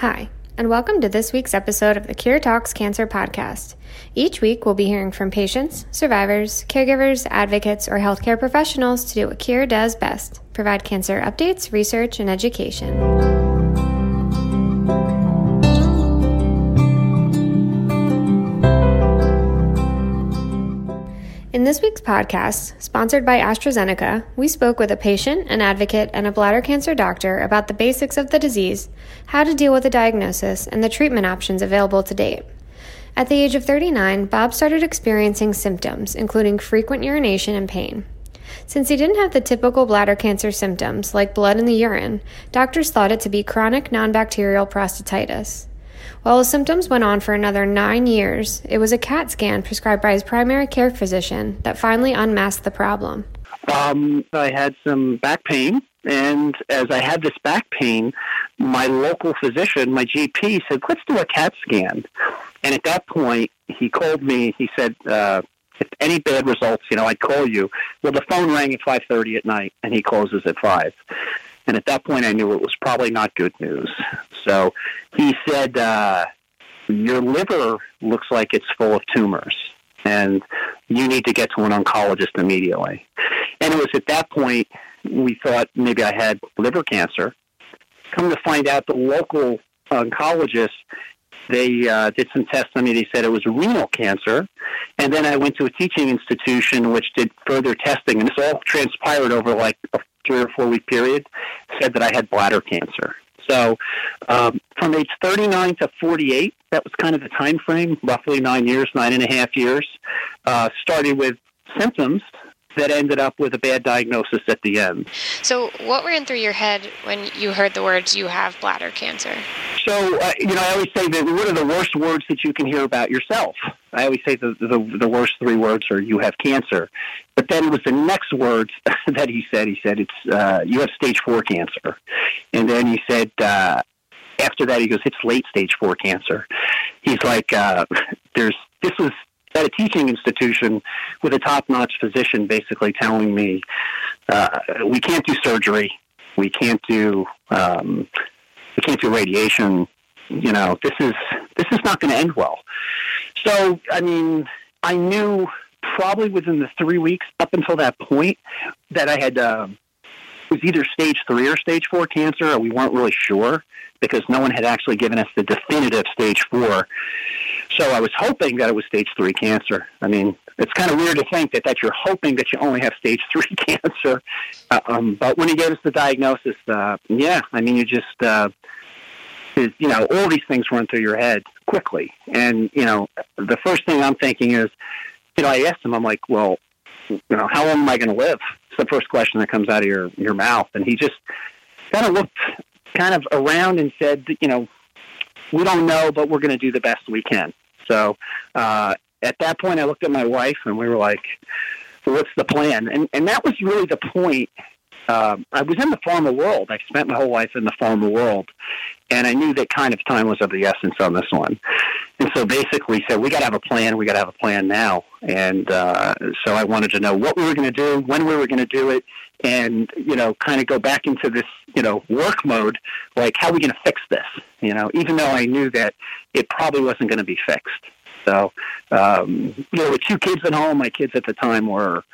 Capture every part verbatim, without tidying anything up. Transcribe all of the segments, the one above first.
Hi, and welcome to this week's episode of the Cure Talks Cancer podcast. Each week, we'll be hearing from patients, survivors, caregivers, advocates, or healthcare professionals to do what Cure does best, provide cancer updates, research, and education. In this week's podcast, sponsored by AstraZeneca, we spoke with a patient, an advocate, and a bladder cancer doctor about the basics of the disease, how to deal with the diagnosis, and the treatment options available to date. At the age of thirty-nine, Bob started experiencing symptoms, including frequent urination and pain. Since he didn't have the typical bladder cancer symptoms, like blood in the urine, doctors thought it to be chronic non-bacterial prostatitis. While his symptoms went on for another nine years, it was a CAT scan prescribed by his primary care physician that finally unmasked the problem. Um, I had some back pain, and as I had this back pain, my local physician, my G P, said, let's do a CAT scan. And at that point, he called me. He said, uh, if any bad results, you know, I'd call you. Well, the phone rang at five thirty at night, and he closes at five. And at that point, I knew it was probably not good news. So he said, uh, your liver looks like it's full of tumors, and you need to get to an oncologist immediately. And it was at that point we thought maybe I had liver cancer. Come to find out, the local oncologist, they uh, did some tests on me. They said it was renal cancer. And then I went to a teaching institution which did further testing, and this all transpired over like a three or four week period, said that I had bladder cancer. So um, from age thirty-nine to forty-eight, that was kind of the time frame, roughly nine years, nine and a half years, uh, started with symptoms that ended up with a bad diagnosis at the end. So what ran through your head when you heard the words, you have bladder cancer? So, uh, you know, I always say that what are the worst words that you can hear about yourself? I always say the, the, the worst three words are, you have cancer. But then it was the next words that he said. He said, it's uh, you have stage four cancer. And then he said, uh, after that, he goes, it's late stage four cancer. He's like, uh, there's, this was at a teaching institution with a top-notch physician basically telling me, uh, we can't do surgery. We can't do, um, we can't do radiation. You know, this is, this is not going to end well. So, I mean, I knew probably within the three weeks up until that point that I had, uh, it was either stage three or stage four cancer, or we weren't really sure because no one had actually given us the definitive stage four. So I was hoping that it was stage three cancer. I mean, it's kind of weird to think that, that you're hoping that you only have stage three cancer. Uh, um, but when he gave us the diagnosis, uh, yeah, I mean, you just, uh, is, you know, all these things run through your head quickly. And, you know, the first thing I'm thinking is, you know, I asked him, I'm like, well, you know, how long am I going to live? It's the first question that comes out of your, your mouth. And he just kind of looked kind of around and said, you know, we don't know, but we're going to do the best we can. So uh, at that point, I looked at my wife and we were like, well, what's the plan? And and that was really the point. Uh, I was in the pharma world. I spent my whole life in the pharma world. And I knew that kind of time was of the essence on this one. And so basically said, we got to have a plan. We got to have a plan now. And uh, so I wanted to know what we were going to do, when we were going to do it, and, you know, kind of go back into this, you know, work mode, like, how are we going to fix this? You know, even though I knew that it probably wasn't going to be fixed. So, um, you know, with two kids at home, my kids at the time were,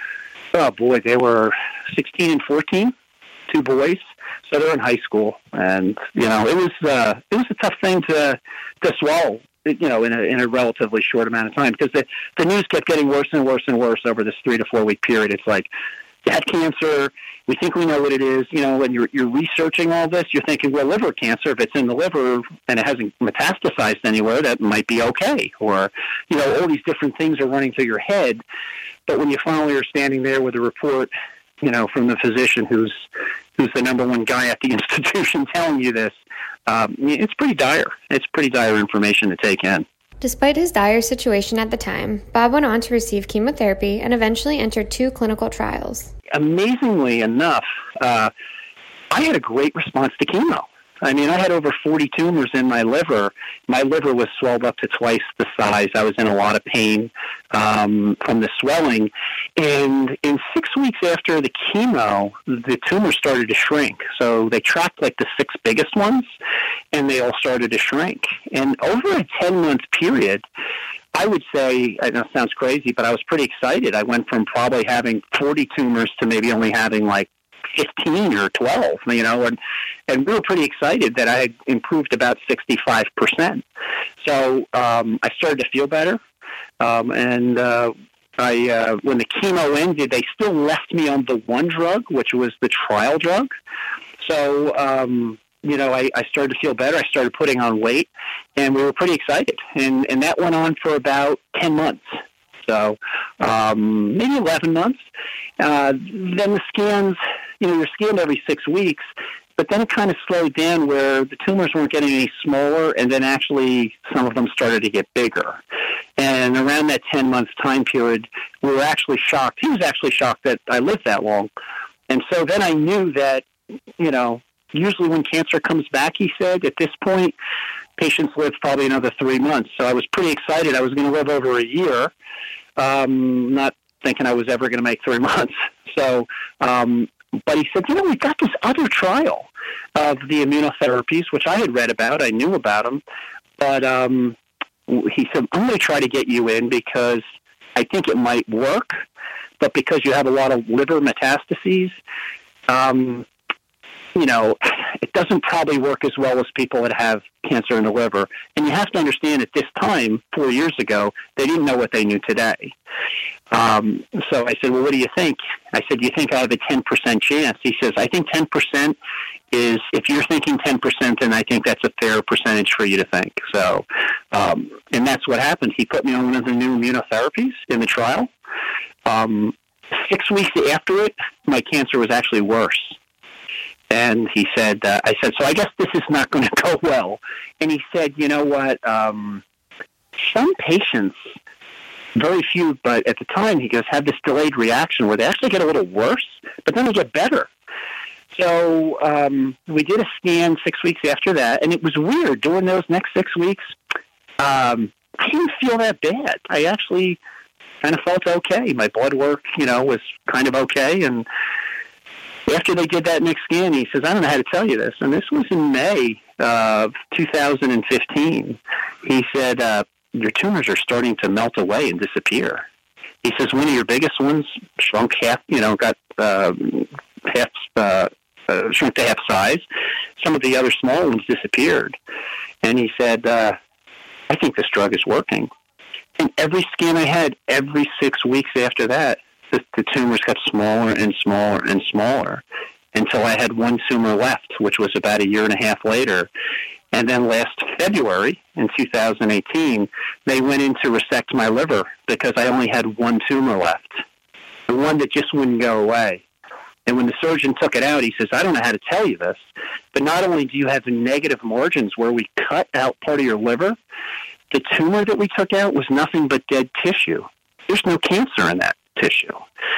oh boy, they were sixteen and fourteen, two boys. So they're in high school, and you know it was uh, it was a tough thing to to swallow, you know, in a in a relatively short amount of time, because the the news kept getting worse and worse and worse over this three to four week period. It's like, you had cancer. We think we know what it is. You know, when you're you're researching all this, you're thinking, well, liver cancer. If it's in the liver and it hasn't metastasized anywhere, that might be okay. Or, you know, all these different things are running through your head. But when you finally are standing there with a report, you know, from the physician who's who's the number one guy at the institution telling you this, um, it's pretty dire. It's pretty dire information to take in. Despite his dire situation at the time, Bob went on to receive chemotherapy and eventually entered two clinical trials. Amazingly enough, uh, I had a great response to chemo. I mean, I had over forty tumors in my liver. My liver was swelled up to twice the size. I was in a lot of pain um, from the swelling. And in six weeks after the chemo, the tumors started to shrink. So they tracked like the six biggest ones, and they all started to shrink. And over a ten-month period, I would say, I know it sounds crazy, but I was pretty excited. I went from probably having forty tumors to maybe only having like fifteen or twelve, you know, and, and we were pretty excited that I had improved about sixty-five percent. So um, I started to feel better. Um, and uh, I, uh, when the chemo ended, they still left me on the one drug, which was the trial drug. So, um, you know, I, I started to feel better. I started putting on weight, and we were pretty excited. And, and that went on for about ten months. So um, maybe eleven months. Uh, then the scans, you know, you're scanned every six weeks, but then it kind of slowed down where the tumors weren't getting any smaller, and then actually some of them started to get bigger. And around that ten-month time period, we were actually shocked. He was actually shocked that I lived that long. And so then I knew that, you know, usually when cancer comes back, he said, at this point, patients live probably another three months. So I was pretty excited. I was going to live over a year, um, not thinking I was ever going to make three months. So, um, but he said, you know, we've got this other trial of the immunotherapies, which I had read about. I knew about them. But um, he said, I'm going to try to get you in because I think it might work. But because you have a lot of liver metastases, um, you know, it doesn't probably work as well as people that have cancer in the liver. And you have to understand at this time, four years ago, they didn't know what they knew today. Um, so I said, well, what do you think? I said, do you think I have a ten percent chance? He says, I think ten percent is, if you're thinking ten percent, then I think that's a fair percentage for you to think. So, um, and that's what happened. He put me on one of the new immunotherapies in the trial. Um, six weeks after it, my cancer was actually worse. And he said, uh, I said, so I guess this is not going to go well. And he said, you know what, um, some patients, very few, but at the time, he goes, have this delayed reaction where they actually get a little worse, but then they get better. So um, we did a scan six weeks after that, and it was weird. During those next six weeks, um, I didn't feel that bad. I actually kind of felt okay. My blood work, you know, was kind of okay, and after they did that next scan, he says, I don't know how to tell you this. And this was in May of two thousand fifteen. He said, uh, your tumors are starting to melt away and disappear. He says, one of your biggest ones shrunk half, you know, got uh, half, uh, uh, shrunk to half size. Some of the other small ones disappeared. And he said, uh, I think this drug is working. And every scan I had, every six weeks after that, The, the tumors got smaller and smaller and smaller until I had one tumor left, which was about a year and a half later. And then last February in two thousand eighteen, they went in to resect my liver because I only had one tumor left, the one that just wouldn't go away. And when the surgeon took it out, he says, I don't know how to tell you this, but not only do you have negative margins where we cut out part of your liver, the tumor that we took out was nothing but dead tissue. There's no cancer in that tissue.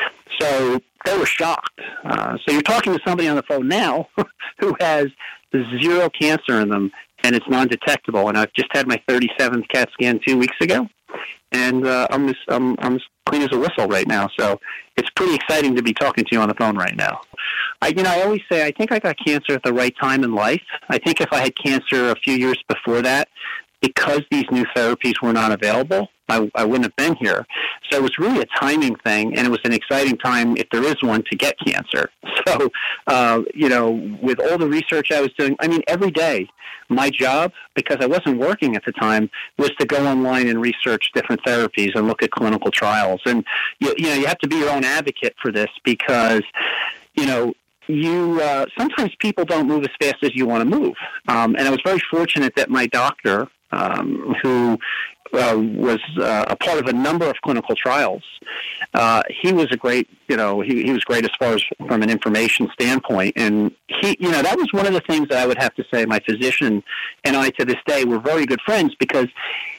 So they were shocked. Uh, so you're talking to somebody on the phone now who has zero cancer in them, and it's non-detectable. And I've just had my thirty-seventh CAT scan two weeks ago, and uh, I'm, just, I'm, I'm as clean as a whistle right now. So it's pretty exciting to be talking to you on the phone right now. I, you know, I always say I think I got cancer at the right time in life. I think if I had cancer a few years before that, because these new therapies were not available, I, I wouldn't have been here. So it was really a timing thing, and it was an exciting time, if there is one, to get cancer. So, uh, you know, with all the research I was doing, I mean, every day, my job, because I wasn't working at the time, was to go online and research different therapies and look at clinical trials. And, you, you know, you have to be your own advocate for this because, you know, you uh, sometimes people don't move as fast as you want to move. Um, and I was very fortunate that my doctor, um, who uh, was uh, a part of a number of clinical trials, uh, he was a great, you know, he, he was great as far as from an information standpoint. And he, you know, that was one of the things that I would have to say my physician and I to this day were very good friends because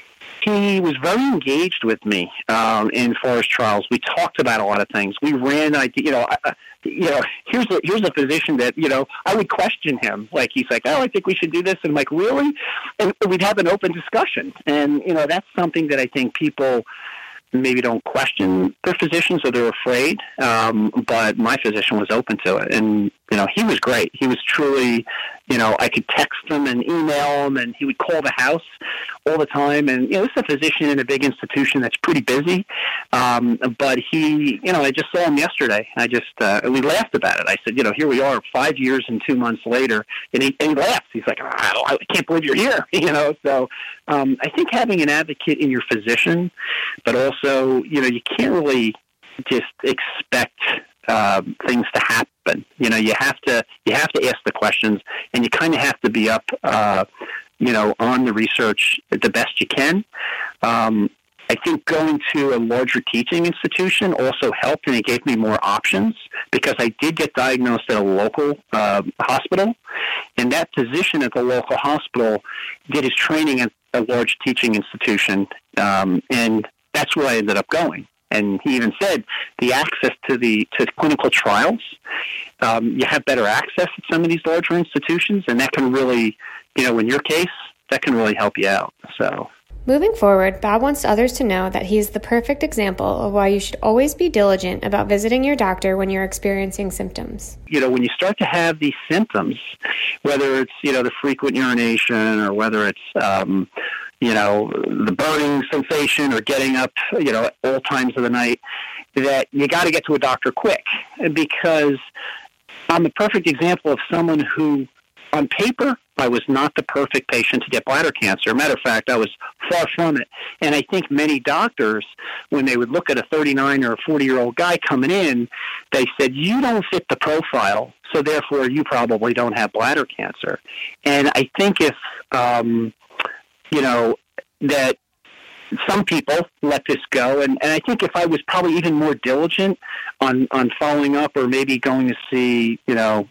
he was very engaged with me um, in Forest Trials. We talked about a lot of things. We ran, I, you know, I, you know, here's a here's a physician that, you know, I would question him. Like, he's like, oh, I think we should do this. And I'm like, really? And we'd have an open discussion. And, you know, that's something that I think people maybe don't question their physicians or they're afraid. Um, but my physician was open to it. And, you know, he was great. He was truly, you know, I could text him and email him, and he would call the house all the time. And, you know, this is a physician in a big institution that's pretty busy. Um, but he, you know, I just saw him yesterday. I just, uh, we laughed about it. I said, you know, here we are five years and two months later. And he, and he laughs. He's like, I, don't, I can't believe you're here. You know, so um, I think having an advocate in your physician, but also, you know, you can't really just expect uh, things to happen. You know, you have to you have to ask the questions, and you kind of have to be up, uh, you know, on the research the best you can. Um, I think going to a larger teaching institution also helped, and it gave me more options because I did get diagnosed at a local uh, hospital, and that physician at the local hospital did his training at a large teaching institution, um, and that's where I ended up going. And he even said the access to the to clinical trials, um, you have better access at some of these larger institutions, and that can really, you know, in your case, that can really help you out. So, moving forward, Bob wants others to know that he is the perfect example of why you should always be diligent about visiting your doctor when you're experiencing symptoms. You know, when you start to have these symptoms, whether it's, you know, the frequent urination or whether it's, um, you know, the burning sensation or getting up, you know, at all times of the night, that you got to get to a doctor quick, because I'm the perfect example of someone who, on paper, I was not the perfect patient to get bladder cancer. Matter of fact, I was far from it. And I think many doctors, when they would look at a thirty-nine or a forty-year-old guy coming in, they said, you don't fit the profile, so therefore you probably don't have bladder cancer. And I think if, um, you know, that some people let this go. And, and I think if I was probably even more diligent on, on following up, or maybe going to see, you know,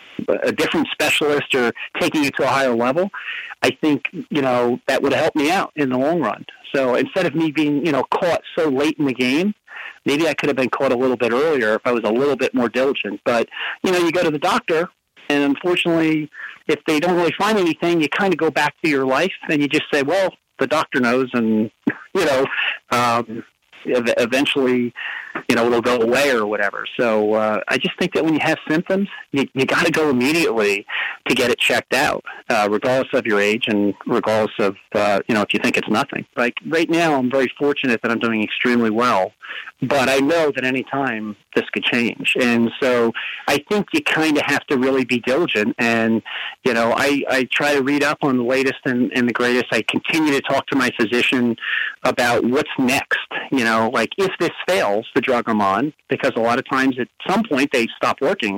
a different specialist or taking it to a higher level, I think, you know, that would have helped me out in the long run. So instead of me being, you know, caught so late in the game, maybe I could have been caught a little bit earlier if I was a little bit more diligent. But, you know, you go to the doctor, and unfortunately, if they don't really find anything, you kind of go back to your life and you just say, well, the doctor knows, and, you know, um, eventually, you know, it'll go away or whatever. So uh, I just think that when you have symptoms, you, you got to go immediately to get it checked out, uh, regardless of your age and regardless of, uh, you know, if you think it's nothing. Like right now, I'm very fortunate that I'm doing extremely well, but I know that any time this could change. And so I think you kind of have to really be diligent. And, you know, I, I try to read up on the latest and, and the greatest. I continue to talk to my physician about what's next. You know, like if this fails, the drug I'm on, because a lot of times at some point they stop working,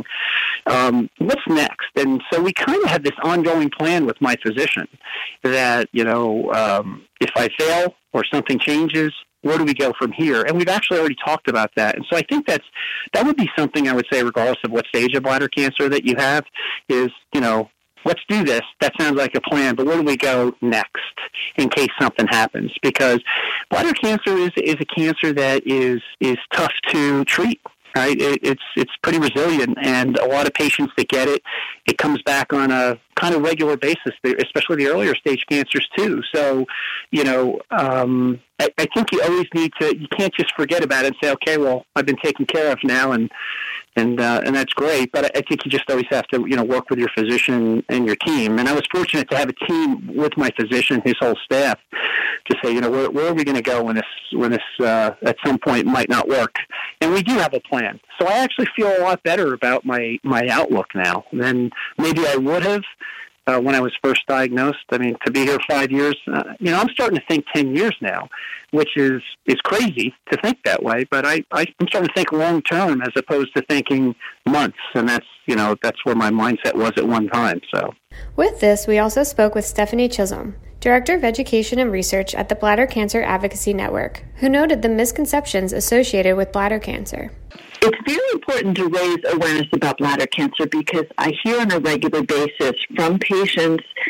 um, what's next? And so we kind of have this ongoing plan with my physician that, you know, um, if I fail or something changes, where do we go from here? And we've actually already talked about that. And so I think that's that would be something I would say, regardless of what stage of bladder cancer that you have, is, you know, let's do this. That sounds like a plan, but where do we go next in case something happens? Because bladder cancer is is a cancer that is is tough to treat. Right, it, it's it's pretty resilient, and a lot of patients that get it, it comes back on a kind of regular basis, especially the earlier stage cancers too. So, you know, um, I, I think you always need to. You can't just forget about it and say, okay, well, I've been taken care of now, and and uh, and that's great. But I think you just always have to, you know, work with your physician and your team. And I was fortunate to have a team with my physician, his whole staff, to say, you know, where, where are we going to go when this when this uh, at some point might not work? And we do have a plan. So I actually feel a lot better about my, my outlook now than maybe I would have uh, when I was first diagnosed. I mean, to be here five years, uh, you know, I'm starting to think ten years now, which is, is crazy to think that way. But I, I, I'm starting to think long term as opposed to thinking months. And that's, you know, that's where my mindset was at one time. So with this, we also spoke with Stephanie Chisholm, Director of Education and Research at the Bladder Cancer Advocacy Network, who noted the misconceptions associated with bladder cancer. It's very important to raise awareness about bladder cancer because I hear on a regular basis from patients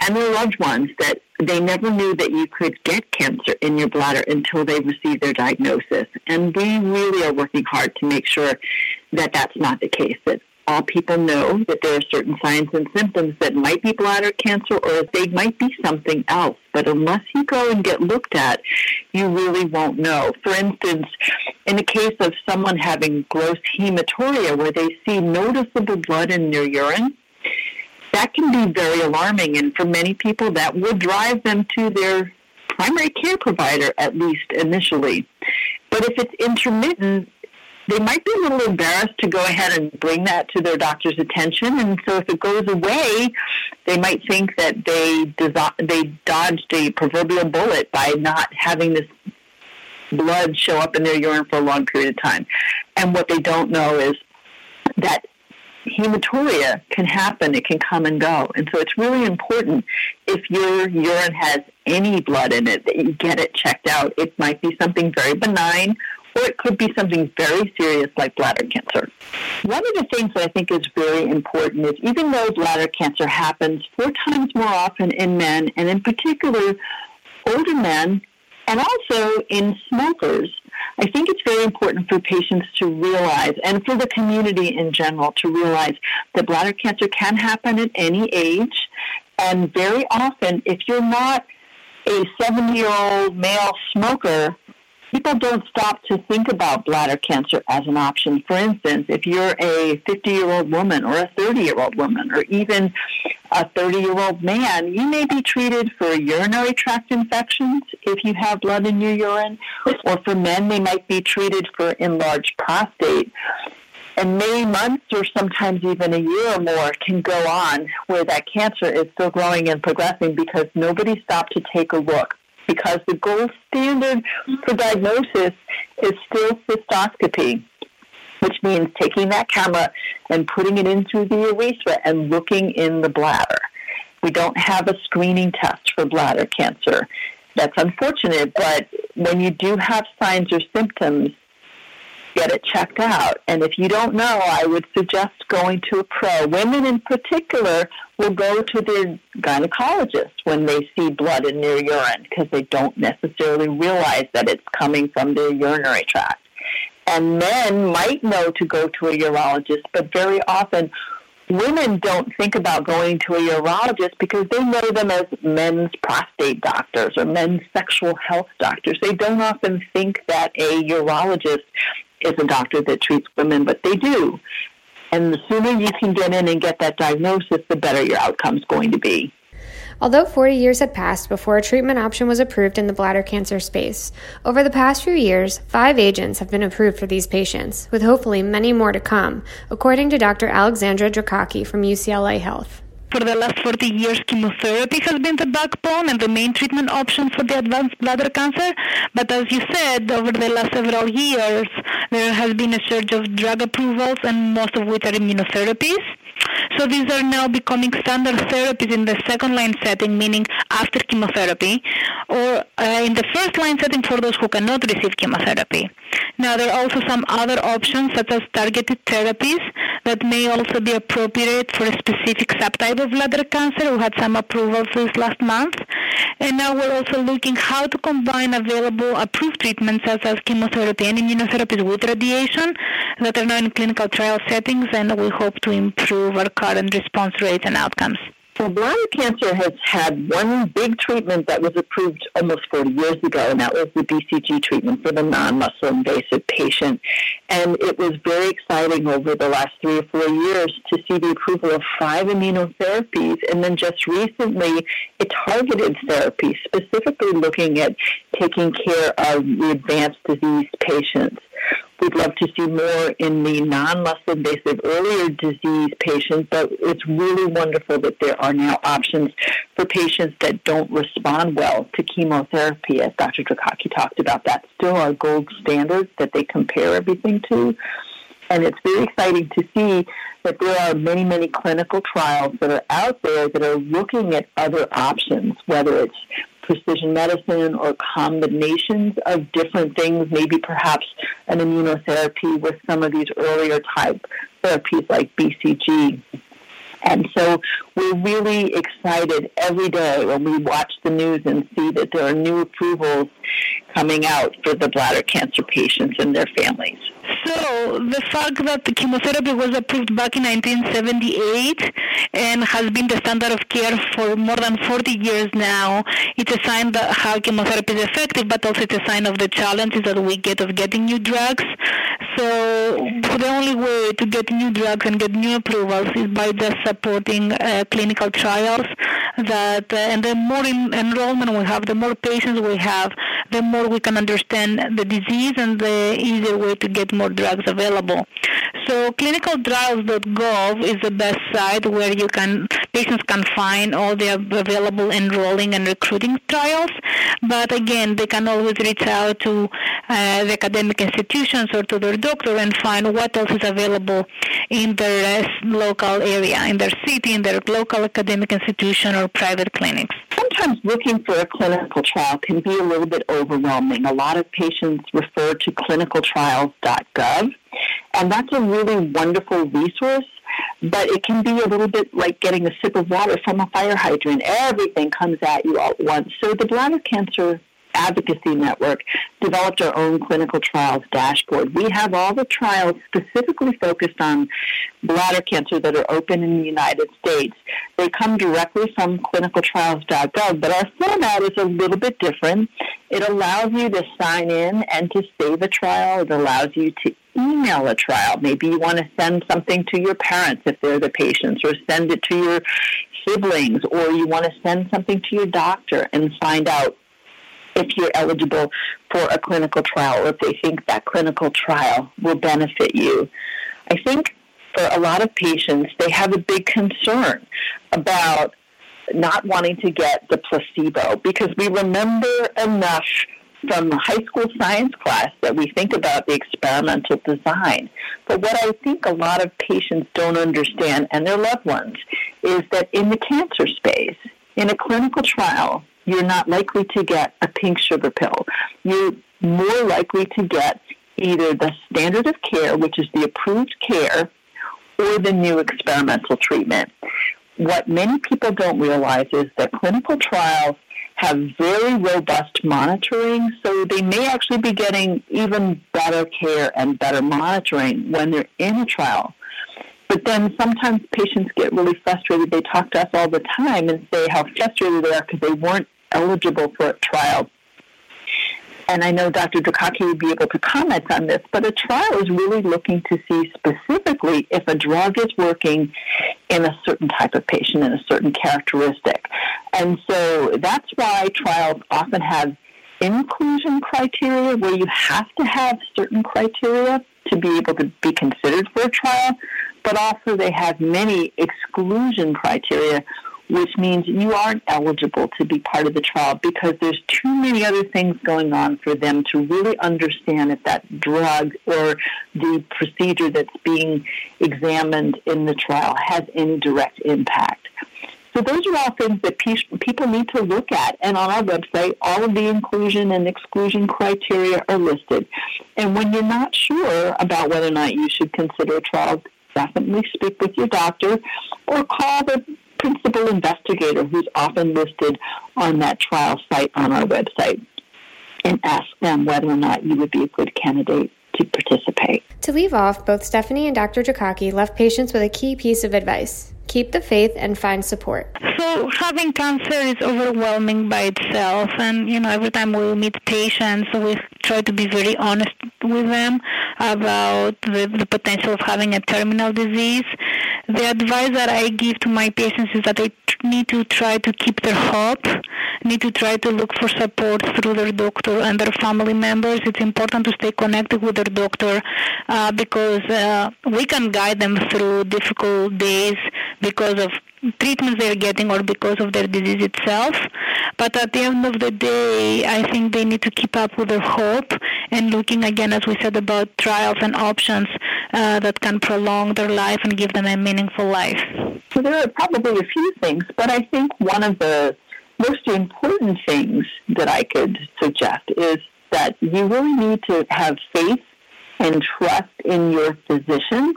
and their loved ones that they never knew that you could get cancer in your bladder until they received their diagnosis. And we really are working hard to make sure that that's not the case, that all people know that there are certain signs and symptoms that might be bladder cancer or they might be something else. But unless you go and get looked at, you really won't know. For instance, in the case of someone having gross hematuria where they see noticeable blood in their urine, that can be very alarming. And for many people, that will drive them to their primary care provider, at least initially. But if it's intermittent, they might be a little embarrassed to go ahead and bring that to their doctor's attention. And so if it goes away, they might think that they they dodged a proverbial bullet by not having this blood show up in their urine for a long period of time. And what they don't know is that hematuria can happen. It can come and go. And so it's really important if your urine has any blood in it that you get it checked out. It might be something very benign, or it could be something very serious like bladder cancer. One of the things that I think is very important is even though bladder cancer happens four times more often in men, and in particular older men, and also in smokers, I think it's very important for patients to realize, and for the community in general, to realize that bladder cancer can happen at any age. And very often, if you're not a seventy-year-old male smoker, people don't stop to think about bladder cancer as an option. For instance, if you're a fifty-year-old woman or a thirty-year-old woman or even a thirty-year-old man, you may be treated for urinary tract infections if you have blood in your urine, or for men, they might be treated for enlarged prostate. And many months or sometimes even a year or more can go on where that cancer is still growing and progressing because nobody stopped to take a look. Because the gold standard for diagnosis is still cystoscopy, which means taking that camera and putting it in through the urethra and looking in the bladder. We don't have a screening test for bladder cancer. That's unfortunate, but when you do have signs or symptoms, get it checked out. And if you don't know, I would suggest going to a pro. Women in particular will go to their gynecologist when they see blood in their urine because they don't necessarily realize that it's coming from their urinary tract. And men might know to go to a urologist, but very often women don't think about going to a urologist because they know them as men's prostate doctors or men's sexual health doctors. They don't often think that a urologist is a doctor that treats women, but they do. And the sooner you can get in and get that diagnosis, the better your outcome's going to be. Although forty years had passed before a treatment option was approved in the bladder cancer space, over the past few years, five agents have been approved for these patients, with hopefully many more to come, according to Doctor Alexandra Drakaki from U C L A Health. For the last forty years, chemotherapy has been the backbone and the main treatment option for the advanced bladder cancer. But as you said, over the last several years, there has been a surge of drug approvals, and most of which are immunotherapies. So these are now becoming standard therapies in the second-line setting, meaning after chemotherapy, or uh, in the first-line setting for those who cannot receive chemotherapy. Now, there are also some other options, such as targeted therapies, that may also be appropriate for a specific subtype of bladder cancer. We had some approvals this last month. And now we're also looking how to combine available approved treatments such as chemotherapy and immunotherapies with radiation that are now in clinical trial settings, and we hope to improve our current response rates and outcomes. So bladder cancer has had one big treatment that was approved almost forty years ago, and that was the B C G treatment for the non-muscle invasive patient. And it was very exciting over the last three or four years to see the approval of five immunotherapies, and then just recently a targeted therapy, specifically looking at taking care of the advanced disease patients. We'd love to see more in the non-muscle invasive earlier disease patients, but it's really wonderful that there are now options for patients that don't respond well to chemotherapy, as Doctor Drakaki talked about. That's still our gold standard that they compare everything to. And it's very exciting to see that there are many, many clinical trials that are out there that are looking at other options, whether it's precision medicine or combinations of different things, maybe perhaps an immunotherapy with some of these earlier type therapies like B C G. And so we're really excited every day when we watch the news and see that there are new approvals coming out for the bladder cancer patients and their families. So the fact that the chemotherapy was approved back in nineteen seventy-eight and has been the standard of care for more than forty years now, it's a sign that how chemotherapy is effective, but also it's a sign of the challenges that we get of getting new drugs. So the only way to get new drugs and get new approvals is by just supporting uh, clinical trials. That uh, and the more in enrollment we have, the more patients we have, the more we can understand the disease and the easier way to get more drugs available. So clinical trials dot gov is the best site where you can patients can find all the available enrolling and recruiting trials. But again, they can always reach out to uh, the academic institutions or to their doctor and find what else is available in their uh, local area, in their city, in their local academic institution or private clinics. Sometimes looking for a clinical trial can be a little bit overwhelming. A lot of patients refer to clinical trials dot gov, and that's a really wonderful resource, but it can be a little bit like getting a sip of water from a fire hydrant. Everything comes at you all at once. So the Bladder Cancer Advocacy Network developed our own clinical trials dashboard. We have all the trials specifically focused on bladder cancer that are open in the United States. They come directly from clinical trials dot gov, but our format is a little bit different. It allows you to sign in and to save a trial. It allows you to email a trial. Maybe you want to send something to your parents if they're the patients, or send it to your siblings, or you want to send something to your doctor and find out if you're eligible for a clinical trial or if they think that clinical trial will benefit you. I think for a lot of patients, they have a big concern about not wanting to get the placebo, because we remember enough from high school science class that we think about the experimental design. But what I think a lot of patients don't understand, and their loved ones, is that in the cancer space, in a clinical trial, you're not likely to get a pink sugar pill. You're more likely to get either the standard of care, which is the approved care, or the new experimental treatment. What many people don't realize is that clinical trials have very robust monitoring, so they may actually be getting even better care and better monitoring when they're in a trial. But then sometimes patients get really frustrated. They talk to us all the time and say how frustrated they are because they weren't eligible for a trial. And I know Doctor Drokacki would be able to comment on this, but a trial is really looking to see specifically if a drug is working in a certain type of patient and a certain characteristic. And so that's why trials often have inclusion criteria where you have to have certain criteria to be able to be considered for a trial, but also they have many exclusion criteria, which means you aren't eligible to be part of the trial because there's too many other things going on for them to really understand if that drug or the procedure that's being examined in the trial has any direct impact. So those are all things that people need to look at. And on our website, all of the inclusion and exclusion criteria are listed. And when you're not sure about whether or not you should consider a trial, definitely speak with your doctor or call the principal investigator who's often listed on that trial site on our website and ask them whether or not you would be a good candidate to participate. To leave off, both Stephanie and Doctor Drokacki left patients with a key piece of advice. Keep the faith and find support. So having cancer is overwhelming by itself, and you know every time we meet patients, we try to be very honest with them about the, the potential of having a terminal disease. The advice that I give to my patients is that they need to try to keep their hope, need to try to look for support through their doctor and their family members. It's important to stay connected with their doctor uh, because uh, we can guide them through difficult days because of treatments they're getting or because of their disease itself. But at the end of the day, I think they need to keep up with their hope and looking again, as we said, about trials and options uh, that can prolong their life and give them a meaningful life. So there are probably a few things, but I think one of the most important things that I could suggest is that you really need to have faith and trust in your physician,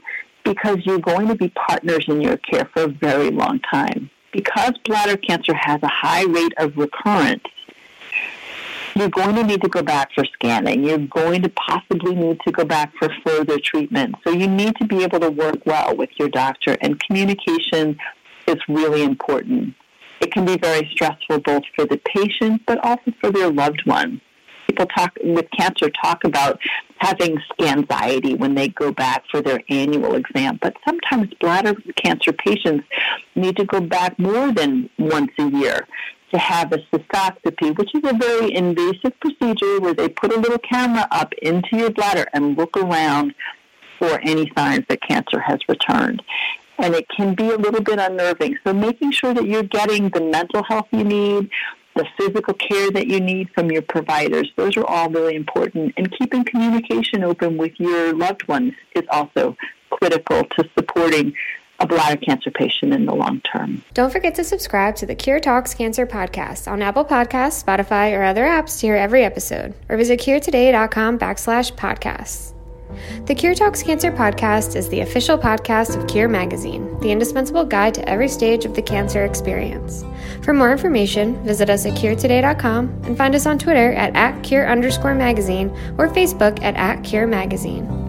because you're going to be partners in your care for a very long time. Because bladder cancer has a high rate of recurrence, you're going to need to go back for scanning. You're going to possibly need to go back for further treatment. So you need to be able to work well with your doctor, and communication is really important. It can be very stressful both for the patient but also for their loved one. People talk with cancer talk about having anxiety when they go back for their annual exam, but sometimes bladder cancer patients need to go back more than once a year to have a cystoscopy, which is a very invasive procedure where they put a little camera up into your bladder and look around for any signs that cancer has returned. And it can be a little bit unnerving. So making sure that you're getting the mental health you need, the physical care that you need from your providers, those are all really important. And keeping communication open with your loved ones is also critical to supporting a bladder cancer patient in the long term. Don't forget to subscribe to the Cure Talks Cancer podcast on Apple Podcasts, Spotify, or other apps to hear every episode, or visit curetoday.com backslash podcasts. The Cure Talks Cancer podcast is the official podcast of Cure Magazine, the indispensable guide to every stage of the cancer experience. For more information, visit us at cure today dot com and find us on Twitter at, at cure underscore magazine or Facebook at, at cure magazine.